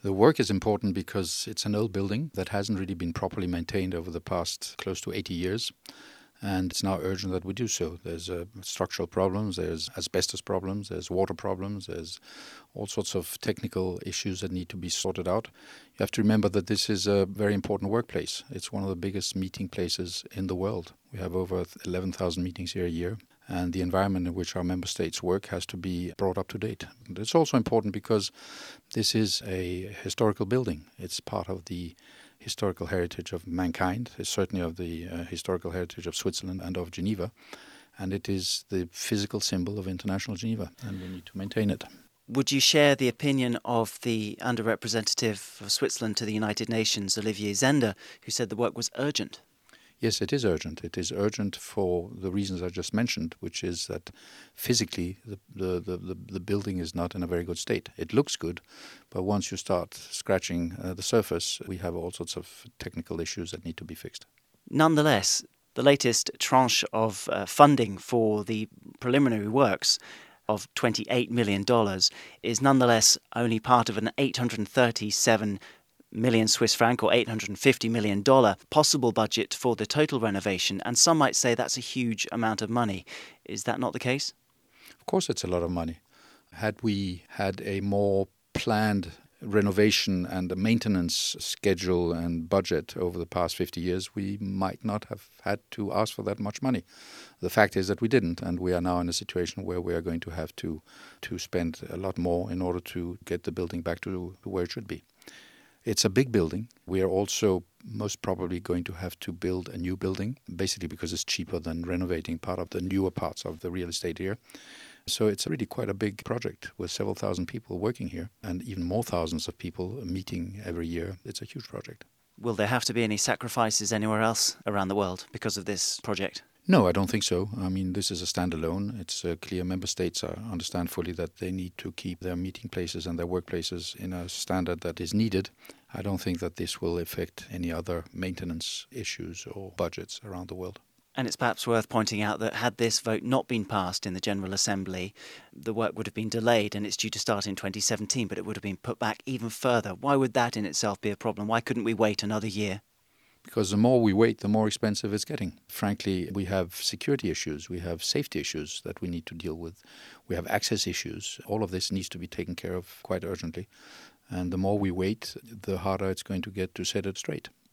The work is important because it's an old building that hasn't really been properly maintained over the past close to 80 years. And it's now urgent that we do so. There's structural problems, there's asbestos problems, there's water problems, there's all sorts of technical issues that need to be sorted out. You have to remember that this is a very important workplace. It's one of the biggest meeting places in the world. We have over 11,000 meetings here a year. And the environment in which our member states work has to be brought up to date. And it's also important because this is a historical building. It's part of the historical heritage of mankind. It's certainly of the historical heritage of Switzerland and of Geneva. And it is the physical symbol of International Geneva, and we need to maintain it. Would you share the opinion of the Under-Representative of Switzerland to the United Nations, Olivier Zender, who said the work was urgent? Yes, it is urgent. It is urgent for the reasons I just mentioned, which is that physically the building is not in a very good state. It looks good, but once you start scratching the surface, we have all sorts of technical issues that need to be fixed. Nonetheless, the latest tranche of funding for the preliminary works of $28 million is nonetheless only part of an 837 million Swiss franc or $850 million possible budget for the total renovation, and some might say that's a huge amount of money. Is that not the case? Of course it's a lot of money. Had we had a more planned renovation and a maintenance schedule and budget over the past 50 years, we might not have had to ask for that much money. The fact is that we didn't, and we are now in a situation where we are going to have to spend a lot more in order to get the building back to where it should be. It's a big building. We are also most probably going to have to build a new building, basically because it's cheaper than renovating part of the newer parts of the real estate here. So it's really quite a big project with several thousand people working here and even more thousands of people meeting every year. It's a huge project. Will there have to be any sacrifices anywhere else around the world because of this project? No, I don't think so. I mean, this is a standalone. It's clear member states understand fully that they need to keep their meeting places and their workplaces in a standard that is needed. I don't think that this will affect any other maintenance issues or budgets around the world. And it's perhaps worth pointing out that had this vote not been passed in the General Assembly, the work would have been delayed and it's due to start in 2017, but it would have been put back even further. Why would that in itself be a problem? Why couldn't we wait another year? Because the more we wait, the more expensive it's getting. Frankly, we have security issues, we have safety issues that we need to deal with. We have access issues. All of this needs to be taken care of quite urgently. And the more we wait, the harder it's going to get to set it straight.